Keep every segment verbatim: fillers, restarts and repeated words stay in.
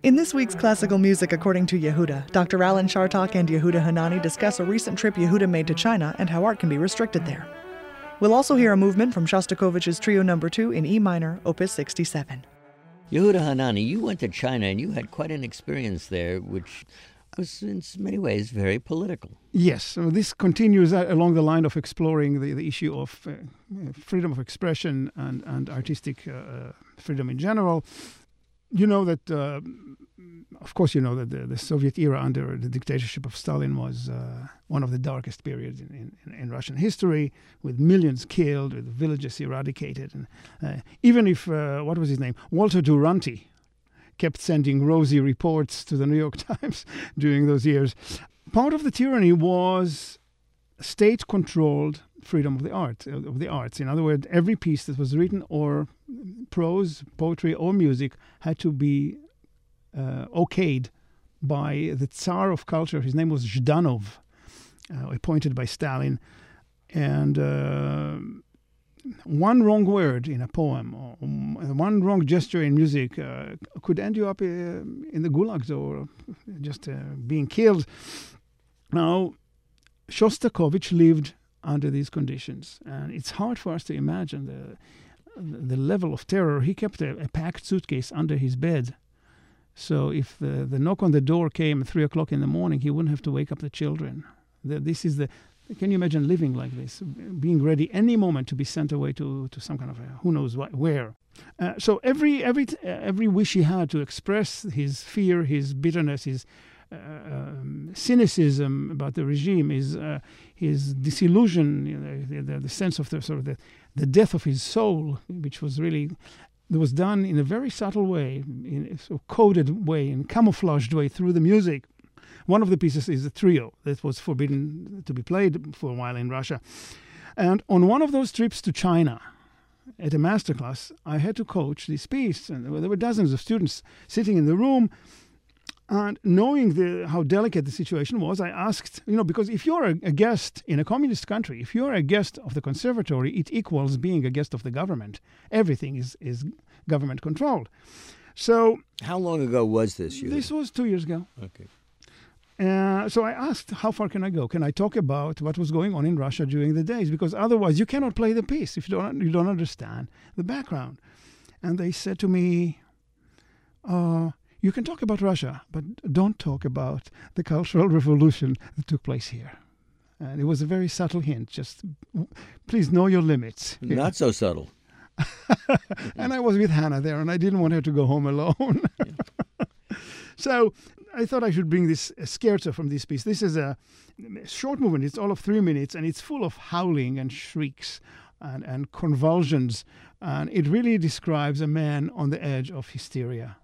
In this week's Classical Music According to Yehuda, Doctor Alan Chartok and Yehuda Hanani discuss a recent trip Yehuda made to China and how art can be restricted there. We'll also hear a movement from Shostakovich's Trio Number two in E minor, Opus sixty-seven. Yehuda Hanani, you went to China and you had quite an experience there, which was in many ways very political. Yes, so this continues along the line of exploring the, the issue of uh, freedom of expression and, and artistic uh, freedom in general. You know that, uh, of course, you know that the, the Soviet era under the dictatorship of Stalin was uh, one of the darkest periods in, in, in Russian history, with millions killed, with villages eradicated. And uh, even if, uh, what was his name, Walter Duranty kept sending rosy reports to the New York Times during those years, part of the tyranny was state-controlled freedom of the art of the arts. In other words, every piece that was written, or prose, poetry, or music, had to be uh, okayed by the Tsar of culture. His name was Zhdanov, uh, appointed by Stalin. And uh, one wrong word in a poem, or one wrong gesture in music, uh, could end you up uh, in the gulags or just uh, being killed. Now, Shostakovich lived under these conditions, and it's hard for us to imagine the the level of terror. He kept a, a packed suitcase under his bed, so if the, the knock on the door came at three o'clock in the morning, he wouldn't have to wake up the children. The, this is the can you imagine living like this, being ready any moment to be sent away to, to some kind of a, who knows what, where. Uh, so every every uh, every wish he had to express his fear, his bitterness, his Uh, um, cynicism about the regime, his uh, his disillusion, you know, the, the, the sense of the sort of the, the death of his soul, which was really that was done in a very subtle way, in a sort of coded way, in camouflaged way through the music. One of the pieces is a trio that was forbidden to be played for a while in Russia, and on one of those trips to China, at a masterclass, I had to coach this piece, and there were dozens of students sitting in the room. And knowing the, how delicate the situation was, I asked, you know, because if you're a, a guest in a communist country, if you're a guest of the conservatory, it equals being a guest of the government. Everything is, is government controlled. So, how long ago was this? You this was two years ago. Okay. Uh, so I asked, how far can I go? Can I talk about what was going on in Russia during the days? Because otherwise you cannot play the piece if you don't, you don't understand the background. And they said to me, uh, you can talk about Russia, but don't talk about the Cultural Revolution that took place here. And it was a very subtle hint. Just please know your limits. Not so subtle. And I was with Hannah there, and I didn't want her to go home alone. So I thought I should bring this scherzo from this piece. This is a short movement. It's all of three minutes, and it's full of howling and shrieks and, and convulsions. And it really describes a man on the edge of hysteria.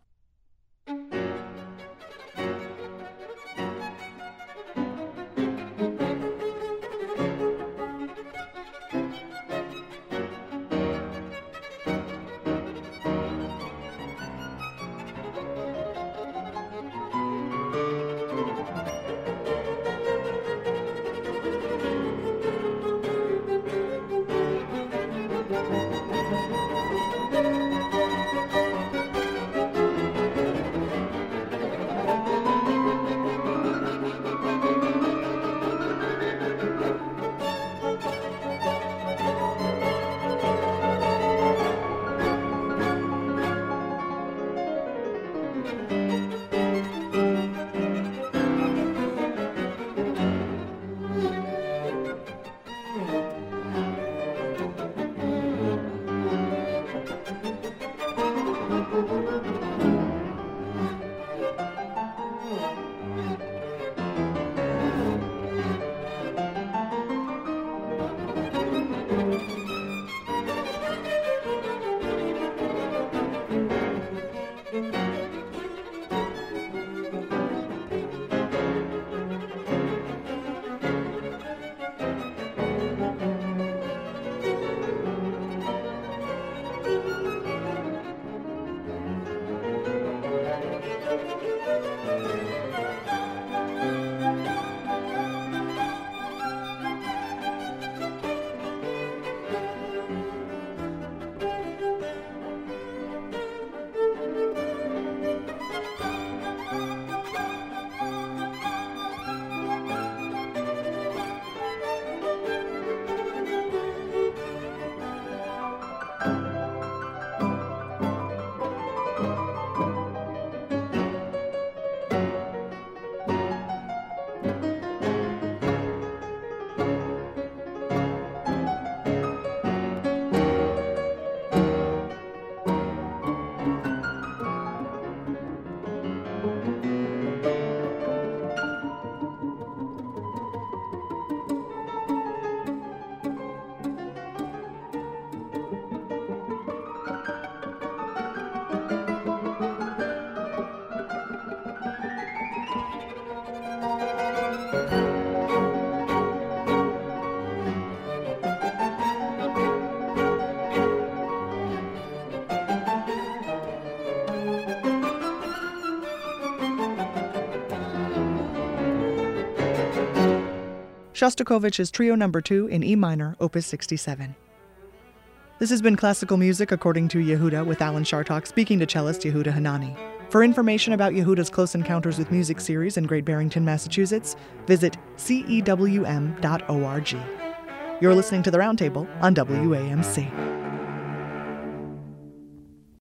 Shostakovich's Trio Number two in E minor, Opus sixty-seven. This has been Classical Music According to Yehuda with Alan Chartock speaking to cellist Yehuda Hanani. For information about Yehuda's Close Encounters with Music series in Great Barrington, Massachusetts, visit C E W M dot org. You're listening to The Roundtable on W A M C.